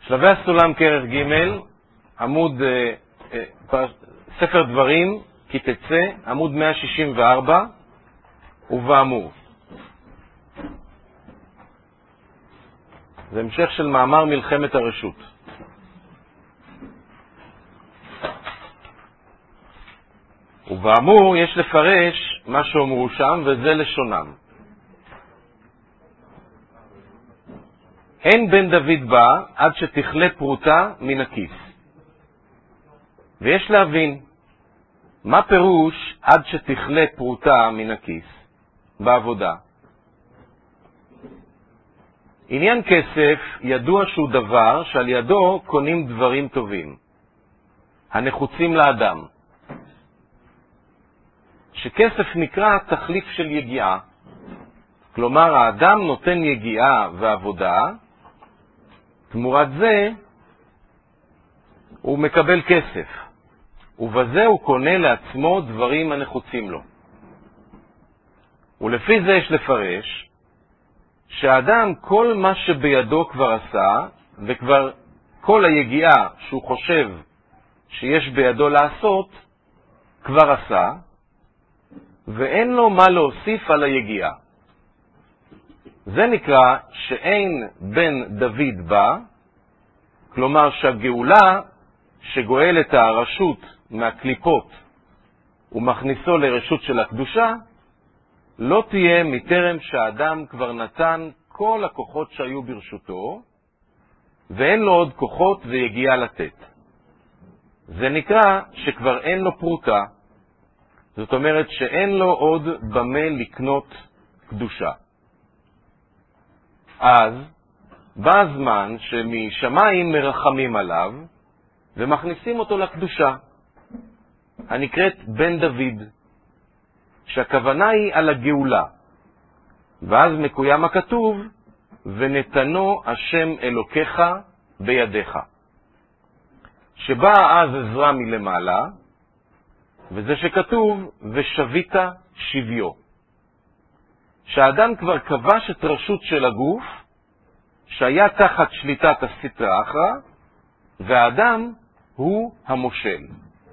שלבי הסולם כרך ג' עמוד ספר דברים כי תצא עמוד 164 ובאמור. זה המשך של מאמר מלחמת הרשות. ובאמור יש לפרש מה שאומרו שם, וזה לשונם. אין בן דוד בא עד שתכלה פרוטה מן הכיס. ויש להבין, מה פירוש עד שתכלה פרוטה מן הכיס בעבודה? עניין כסף ידוע שהוא דבר שעל ידו קונים דברים טובים, הנחוצים לאדם. שכסף נקרא תחליף של יגיעה. כלומר, האדם נותן יגיעה ועבודה, תמורת זה הוא מקבל כסף, ובזה הוא קונה לעצמו דברים הנחוצים לו. ולפי זה יש לפרש שהאדם כל מה שבידו כבר עשה, וכבר כל היגיעה שהוא חושב שיש בידו לעשות, כבר עשה, ואין לו מה להוסיף על היגיעה. זה נקרא שאין בן דוד בא, כלומר שהגאולה שגואל את הרשות מהקליפות ומכניסו לרשות של הקדושה, לא תהיה מטרם שהאדם כבר נתן כל הכוחות שהיו ברשותו, ואין לו עוד כוחות ויגיעה לתת. זה נקרא שכבר אין לו פרוטה, זאת אומרת שאין לו עוד במה לקנות קדושה. אז בא הזמן שמשמיים מרחמים עליו ומכניסים אותו לקדושה, הנקראת בן דוד, שהכוונה היא על הגאולה. ואז מקוים הכתוב, ונתנו השם אלוקיך בידיך. שבאה אז עזרה מלמעלה, וזה שכתוב, ושבית שוויו. שהאדם כבר כבש את רשות של הגוף, שהיה תחת שליטת הסטרא אחרא, והאדם הוא המושל.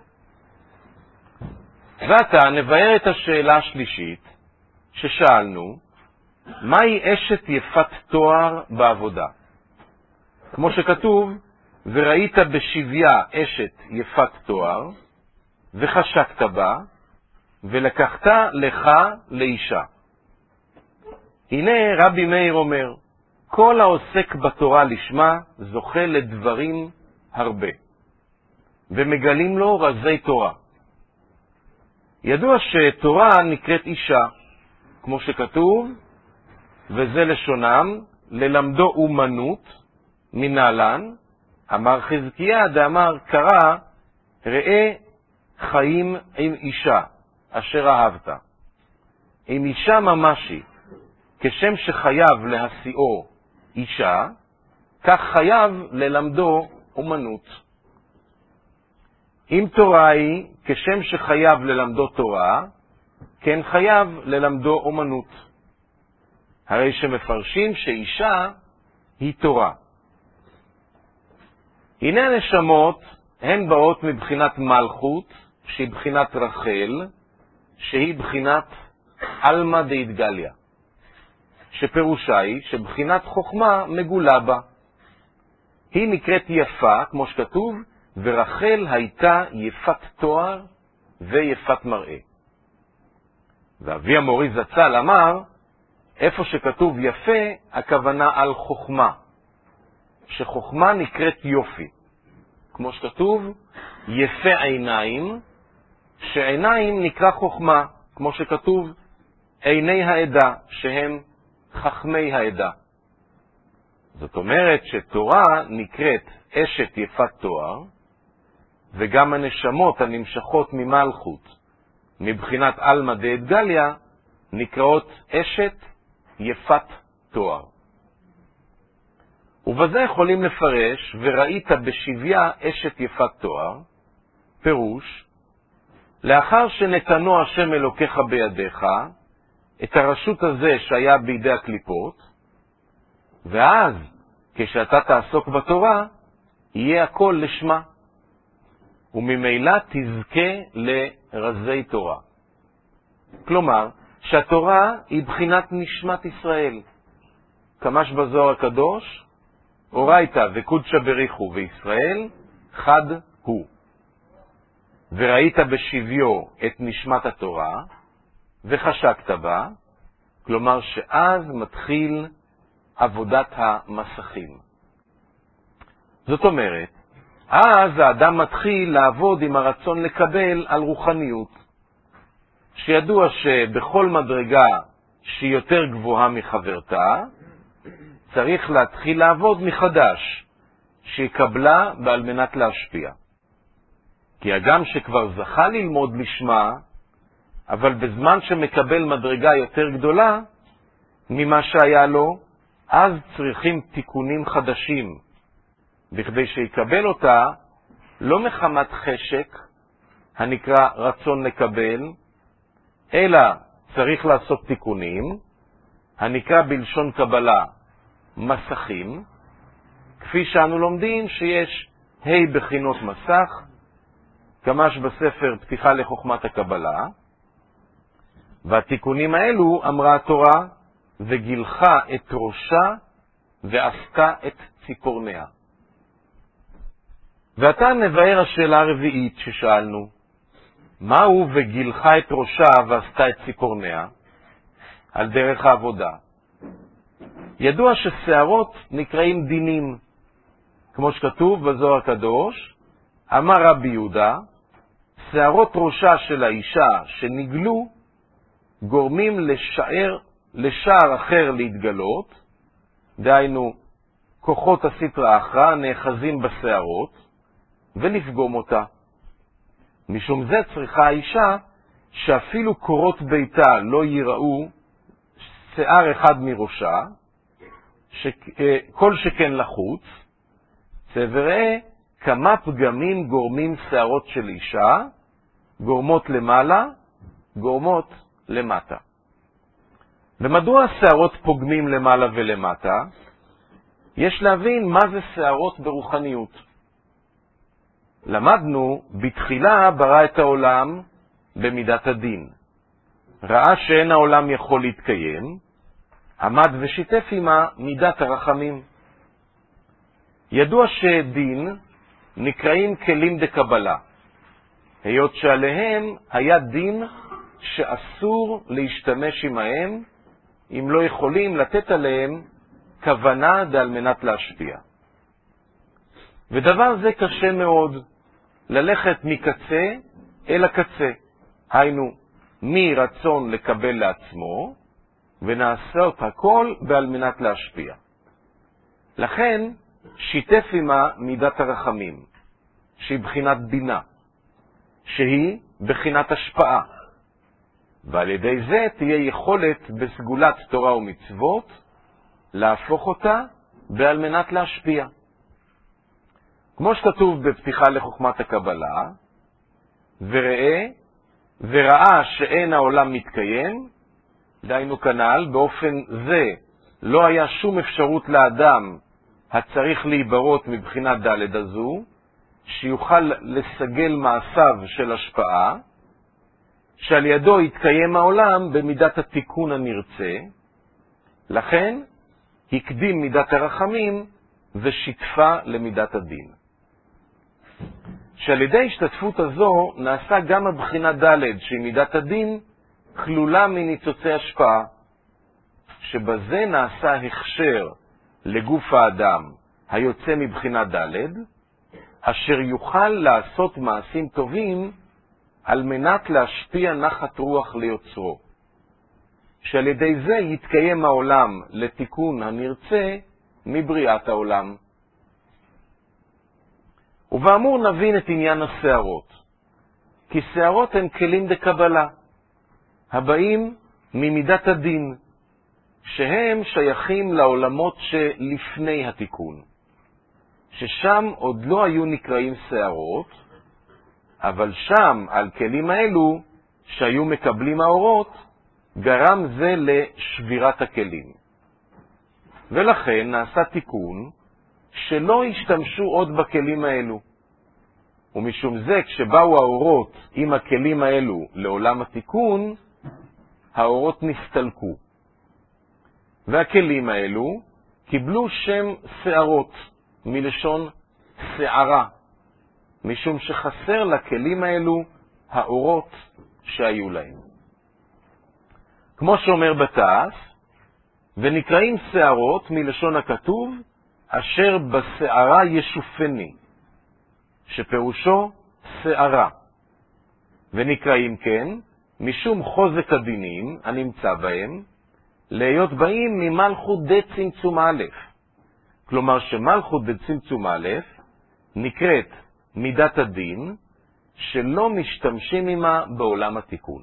ועתה נבהר את השאלה השלישית ששאלנו, מהי אשת יפת תואר בעבודה? כמו שכתוב, וראית בשוויה אשת יפת תואר, וחשקת בה, ולקחת לך לאישה. הנה רבי מאיר אומר, כל העוסק בתורה לשמה זוכה לדברים הרבה, ומגלים לו רזי תורה. ידוע שתורה נקראת אישה, כמו שכתוב, וזה לשונם, ללמדו אומנות מנהלן, אמר חזקיה דאמר קרא, ראה חיים עם אישה, אשר אהבת. עם אישה ממשי, כשם שחייב להשיאו אישה, כך חייב ללמדו אומנות. אם תורה היא, כשם שחייב ללמדו תורה, כן חייב ללמדו אומנות. הרי שמפרשים שאישה היא תורה. הנה הנשמות הן באות מבחינת מלכות, שהיא בחינת רחל, שהיא בחינת אלמא דאיתגליה. שפירושה היא שבחינת חוכמה מגולה בה. היא נקראת יפה, כמו שכתוב, ורחל הייתה יפת תואר ויפת מראה. ואבי המורי זצ"ל אמר, איפה שכתוב יפה, הכוונה על חוכמה. שחוכמה נקראת יופי. כמו שכתוב, יפה עיניים, שעיניים נקרא חוכמה, כמו שכתוב, עיני העדה, שהם חכמי העדה. זאת אומרת שתורה נקראת אשת יפת תואר, וגם הנשמות הנמשכות ממלכות, מבחינת אלמא דאיתגליה, נקראות אשת יפת תואר. ובזה יכולים לפרש, וראית בשוויה אשת יפת תואר, פירוש, לאחר שנתנו השם אלוקיך בידיך, את הרשות הזה שהיה בידי הקליפות, ואז כשאתה תעסוק בתורה, יהיה הכל לשמה, וממילא תזכה לרזי תורה. כלומר, שהתורה היא בחינת נשמת ישראל. כמש בזוהר הקדוש, אורייתא וקודשא בריחו וישראל, חד הוא. וראית בשוויו את נשמת התורה, וחשקת בה, כלומר שאז מתחיל עבודת המסכים. זאת אומרת, אז האדם מתחיל לעבוד עם הרצון לקבל על רוחניות, שידוע שבכל מדרגה שהיא יותר גבוהה מחברתה, צריך להתחיל לעבוד מחדש, שיקבלה בעל מנת להשפיע. כי הגם שכבר זכה ללמוד לשמה, אבל בזמן שמקבל מדרגה יותר גדולה ממה שהיה לו, אז צריכים תיקונים חדשים, בכדי שיקבל אותה לא מחמת חשק, הנקרא רצון לקבל, אלא צריך לעשות תיקונים, הנקרא בלשון קבלה מסכים, כפי שאנו לומדים שיש בחינות מסך, כמש בספר פתיחה לחוכמת הקבלה, והתיקונים האלו אמרה התורה, וגילחה את ראשה ועשתה את ציפורניה. ועתה נבהר השאלה הרביעית ששאלנו, מהו וגילחה את ראשה ועשתה את ציפורניה? על דרך העבודה. ידוע ששערות נקראים דינים, כמו שכתוב בזוהר הקדוש, אמר רבי יהודה, שערות ראשה של האישה שנגלו גורמים לשער אחר להתגלות, דהיינו כוחות הסטרא אחרא נאחזים בשערות ולפגום אותה. משום זה צריכה האישה שאפילו קורות ביתה לא ייראו שיער אחד מראשה, כל שכן לחוץ, וראה כמה פגמים גורמים שערות של אישה, גורמות למעלה, גורמות למטה. ומדוע השערות פוגמים למעלה ולמטה? יש להבין מה זה שערות ברוחניות. למדנו, בתחילה ברא את העולם במידת הדין. ראה שאין העולם יכול להתקיים, עמד ושיתף עמה מידת הרחמים. ידוע שדין נקראים כלים דקבלה, היות שעליהם היה דין שאסור להשתמש עמהם, אם לא יכולים לתת עליהם כוונה על מנת להשפיע. ודבר זה קשה מאוד, ללכת מקצה אל הקצה, היינו מרצון לקבל לעצמו, ונעשה את הכל בעל מנת להשפיע. לכן שיתף עמה מידת הרחמים, שהיא בחינת בינה, שהיא בחינת השפעה, ועל ידי זה תהיה יכולת בסגולת תורה ומצוות להפוך אותה בעל מנת להשפיע. כמו שכתוב בפתיחה לחוכמת הקבלה, וראה שאין העולם מתקיים, דהיינו כנ"ל, באופן זה לא היה שום אפשרות לאדם הצריך להיברות מבחינת ד' הזו, שיוכל לסגל מעשיו של השפעה, שעל ידו יתקיים העולם במידת התיקון הנרצה, לכן הקדים מידת הרחמים ושיתפה למידת הדין. שעל ידי השתתפות הזו נעשה גם הבחינה ד' שהיא מידת הדין, כלולה מניצוצי השפעה, שבזה נעשה הכשר לגוף האדם היוצא מבחינה ד', אשר יוכל לעשות מעשים טובים על מנת להשפיע נחת רוח ליוצרו, שעל ידי זה יתקיים העולם לתיקון הנרצה מבריאת העולם. ובאמור נבין את עניין השערות, כי שערות הן כלים דקבלה, הבאים ממידת הדין, שהם שייכים לעולמות שלפני התיקון, ששם עוד לא היו נקראים שערות, אבל שם על כלים האלו שהיו מקבלים האורות, גרם זה לשבירת הכלים. ולכן נעשה תיקון שלא השתמשו עוד בכלים האלו. ומשום זה, כשבאו האורות עם הכלים האלו לעולם התיקון, האורות נסתלקו. והכלים האלו קיבלו שם שערות, מלשון שערה, משום שחסר לכלים האלו האורות שהיו להם. כמו שאומר בתעש, ונקראים שערות מלשון הכתוב, אשר בשערה ישופני, שפירושו שערה. ונקראים כן, משום חוזק הדינים הנמצא בהם, להיות באים ממלכות דה צמצום א'. כלומר שמלכות דה צמצום א' נקראת מידת הדין, שלא משתמשים עמה בעולם התיקון.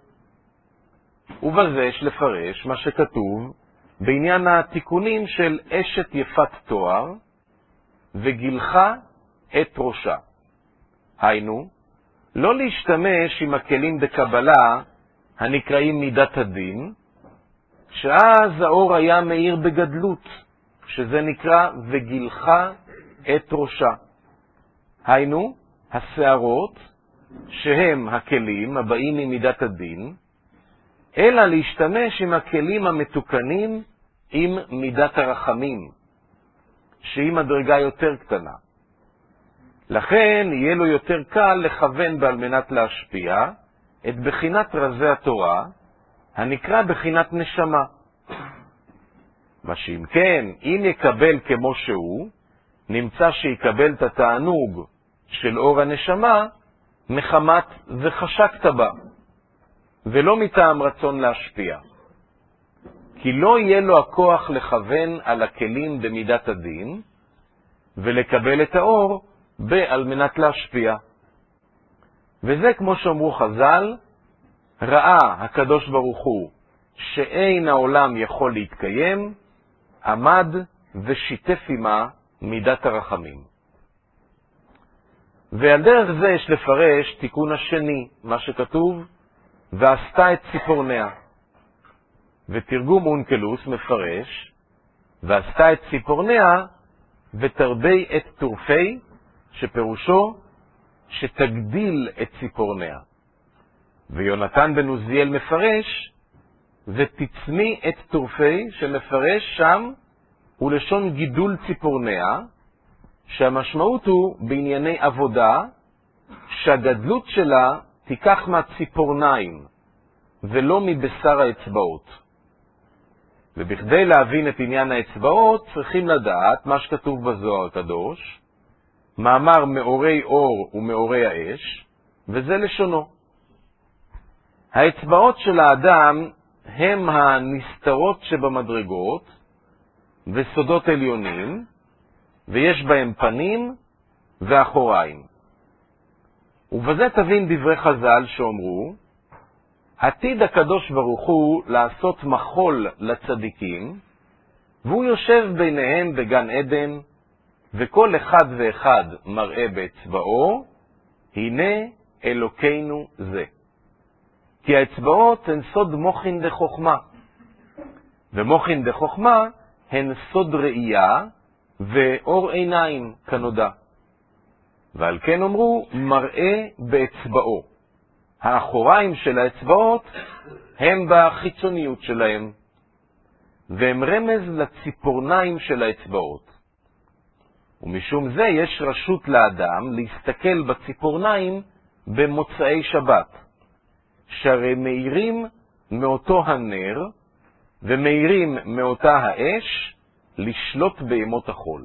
ובזה יש לפרש מה שכתוב בעניין התיקונים של אשת יפת תואר וגילחה את ראשה. היינו, לא להשתמש עם הכלים בקבלה הנקראים מידת הדין, שאז האור היה מאיר בגדלות, שזה נקרא וגילחה את ראשה. היינו, השערות, שהם הכלים הבאים ממידת הדין, אלא להשתמש עם הכלים המתוקנים עם מידת הרחמים, שהיא מדרגה יותר קטנה. לכן יהיה לו יותר קל לכוון בעל מנת להשפיע את בחינת רזי התורה, הנקרא בחינת נשמה. מה שאם כן, אם יקבל כמו שהוא, נמצא שיקבל את התענוג של אור הנשמה מחמת וחשקת בה, ולא מטעם רצון להשפיע. כי לא יהיה לו הכוח לכוון על הכלים במידת הדין, ולקבל את האור על מנת להשפיע. וזה כמו שאמרו חז"ל, ראה הקדוש ברוך הוא שאין העולם יכול להתקיים, עמד ושיתף עמה מידת הרחמים. ועל דרך זה יש לפרש תיקון השני, מה שכתוב, ועשתה את ציפורניה. ותרגום אונקלוס מפרש, ועשתה את ציפורניה ותרבי את טורפי, שפירושו שתגדיל את ציפורניה. ויונתן בן עוזיאל מפרש, ותצמי את טורפי, שמפרש שם הוא לשון גידול ציפורניה, שהמשמעות הוא בענייני עבודה, שהגדלות שלה תיקח מהציפורניים, ולא מבשר האצבעות. ובכדי להבין את עניין האצבעות, צריכים לדעת מה שכתוב בזוהר הקדוש, מאמר מאורי אור ומאורי האש, וזה לשונו. האצבעות של האדם הם הנסתרות שבמדרגות, וסודות עליונים, ויש בהם פנים ואחוריים. ובזה תבין דברי חז"ל שאומרו, עתיד הקדוש ברוך הוא לעשות מחול לצדיקים, והוא יושב ביניהם בגן עדן, וכל אחד ואחד מראה באצבעו, הנה אלוקינו זה. כי האצבעות הן סוד מוחין דחוכמה, ומוחין דחוכמה הן סוד ראייה ואור עיניים כנודע. ועל כן אמרו מראה באצבעו. האחוריים של האצבעות הם בחיצוניות שלהם, והם רמז לציפורניים של האצבעות. ומשום זה יש רשות לאדם להסתכל בציפורניים במוצאי שבת, שהרי מאירים מאותו הנר ומאירים מאותה האש לשלוט בימות החול.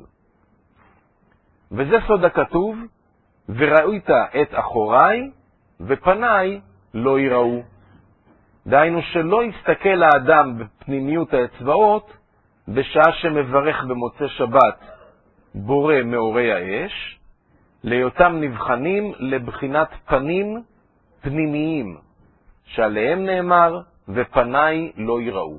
וזה סוד הכתוב, וראית את אחוריי ופניי לא יראו. דהיינו שלא יסתכל האדם בפנימיות האצבעות בשעה שמברך במוצא שבת בורא מאורי האש, להיותם נבחנים לבחינת פנים פנימיים, שעליהם נאמר ופניי לא יראו.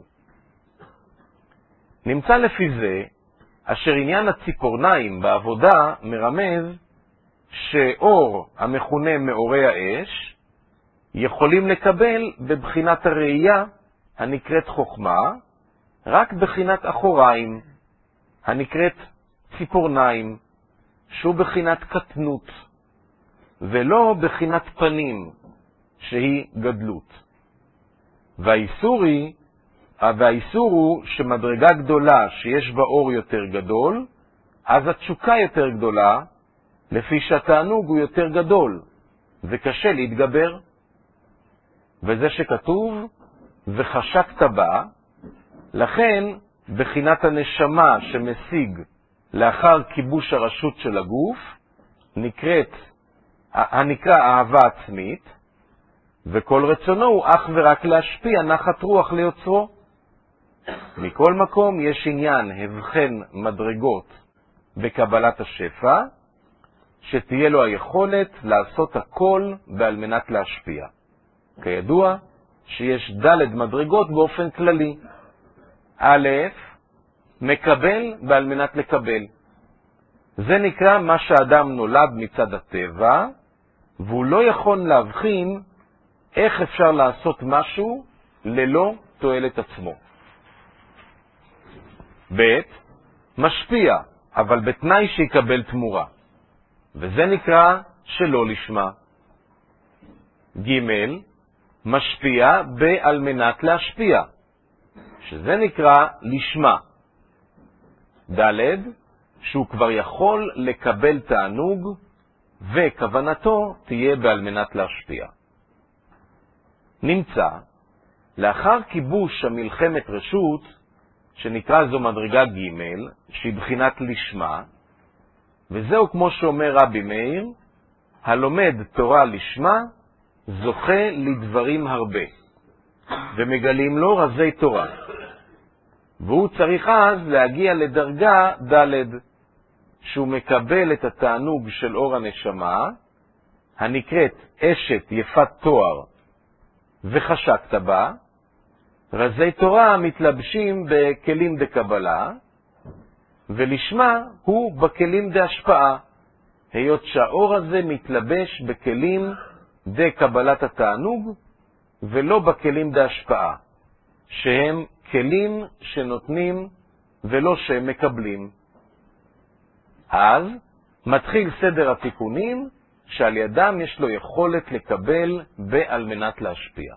נמצא לפי זה, אשר עניין הציפורניים בעבודה מרמז שאור המכונה מאורי האש יכולים לקבל בבחינת הראייה הנקראת חוכמה, רק בחינת אחוריים הנקראת ציפורניים, שהוא בחינת קטנות, ולא בחינת פנים, שהיא גדלות. והאיסור הוא שמדרגה גדולה שיש בה אור יותר גדול, אז התשוקה יותר גדולה, לפי שהתענוג הוא יותר גדול, וקשה להתגבר. וזה שכתוב, וחשקת בה, לכן בחינת הנשמה שמשיג לאחר כיבוש הרשות של הגוף, הנקרא אהבה עצמית, וכל רצונו הוא אך ורק להשפיע נחת רוח ליוצרו. מכל מקום יש עניין הבחן מדרגות בקבלת השפע, שתהיה לו היכולת לעשות הכל בעל מנת להשפיע. כידוע שיש ד' מדרגות באופן כללי. א', מקבל בעל מנת לקבל. זה נקרא מה שהאדם נולד מצד הטבע, והוא לא יכול להבחין איך אפשר לעשות משהו ללא תועלת עצמו. ב', משפיע, אבל בתנאי שיקבל תמורה, וזה נקרא שלא לשמה. ג', משפיע בעל מנת להשפיע, שזה נקרא לשמה. ד', שהוא כבר יכול לקבל תענוג, וכוונתו תהיה בעל מנת להשפיע. נמצא, לאחר כיבוש המלחמת רשות, שנקרא זו מדרגה ג', שהיא בחינת לשמה, וזהו כמו שאומר רבי מאיר, הלומד תורה לשמה, זוכה לדברים הרבה, ומגלים לו רזי תורה. והוא צריך אז להגיע לדרגה ד', שהוא מקבל את התענוג של אור הנשמה, הנקראת אשת יפת תואר, וחשקת בה, רזי תורה מתלבשים בכלים דקבלה, ולשמה הוא בכלים דהשפעה, היות שהאור הזה מתלבש בכלים דקבלת התענוג, ולא בכלים דהשפעה, שהם כלים שנותנים ולא שהם מקבלים. אז מתחיל סדר התיקונים, שעל ידם יש לו יכולת לקבל בעל מנת להשפיע.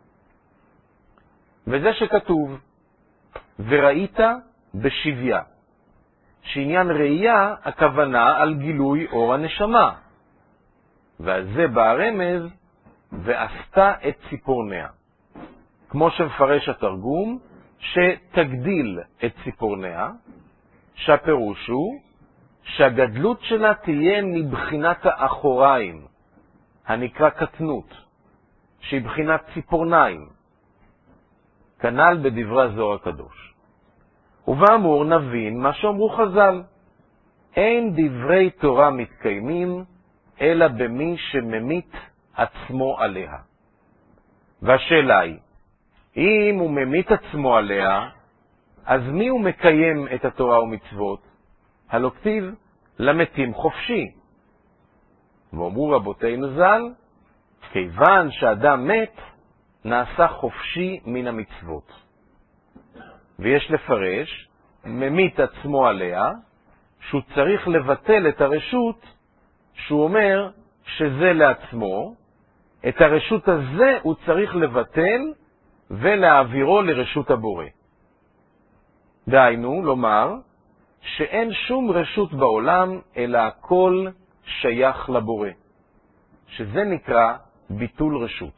וזה שכתוב, וראית בשוויה, שעניין ראייה הכוונה על גילוי אור הנשמה, ועל זה בא הרמז, ועשתה את ציפורניה. כמו שמפרש התרגום, שתגדיל את ציפורניה, שהפירוש הוא, שהגדלות שלה תהיה מבחינת האחוריים, הנקרא קטנות, שהיא בחינת ציפורניים. כנ"ל בדברי הזוהר הקדוש. ובאמור נבין מה שאומרו חז"ל, אין דברי תורה מתקיימים אלא במי שממית עצמו עליה. והשאלה היא, אם הוא ממית עצמו עליה, אז מי הוא מקיים את התורה ומצוות? הלא כתיב למתים חופשי. ואומרו רבותינו ז"ל, כיוון שאדם מת, נעשה חופשי מן המצוות. ויש לפרש, ממית עצמו עליה, שהוא צריך לבטל את הרשות, שהוא אומר שזה לעצמו, את הרשות הזה הוא צריך לבטל ולהעבירו לרשות הבורא. דהיינו, לומר, שאין שום רשות בעולם, אלא הכל שייך לבורא, שזה נקרא ביטול רשות.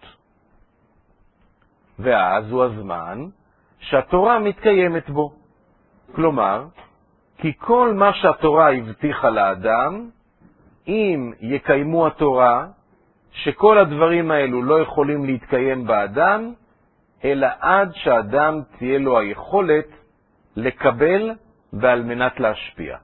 ואז הוא הזמן שהתורה מתקיימת בו. כלומר, כי כל מה שהתורה הבטיחה לאדם, אם יקיימו התורה, שכל הדברים האלו לא יכולים להתקיים באדם, אלא עד שהאדם תהיה לו היכולת לקבל ועל מנת להשפיע.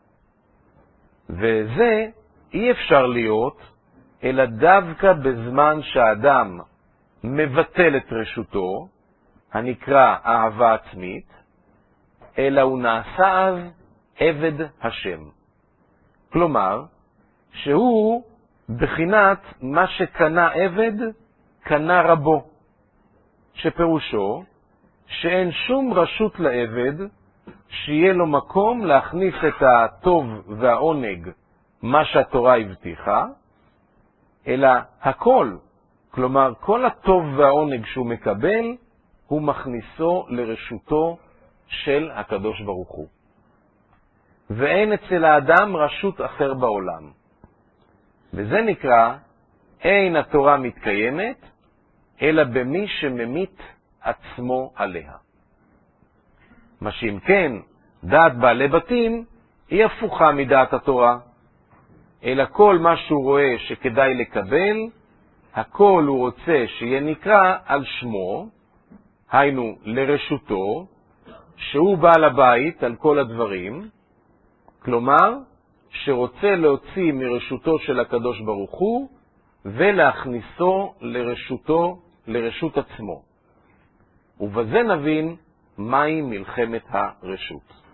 וזה אי אפשר להיות, אלא דווקא בזמן שהאדם מבטל את רשותו, הנקרא אהבה עצמית, אלא הוא נעשה אז עבד השם. כלומר, שהוא בחינת מה שקנה עבד, קנה רבו, שפירושו שאין שום רשות לעבד שיהיה לו מקום להכניס את הטוב והעונג, מה שהתורה הבטיחה, אלא הכל, כלומר כל הטוב והעונג שהוא מקבל, הוא מכניסו לרשותו של הקדוש ברוך הוא. ואין אצל האדם רשות אחר בעולם. וזה נקרא, אין התורה מתקיימת, אלא במי שממית עצמו עליה. מה שאם כן, דעת בעלי בתים היא הפוכה מדעת התורה, אלא כל מה שהוא רואה שכדאי לקבל, הכל הוא רוצה שיהיה נקרא על שמו, היינו לרשותו, שהוא בעל הבית על כל הדברים, כלומר, שרוצה להוציא מרשותו של הקדוש ברוך הוא, ולהכניסו לרשותו, לרשות עצמו. ובזה נבין מהי מלחמת הרשות.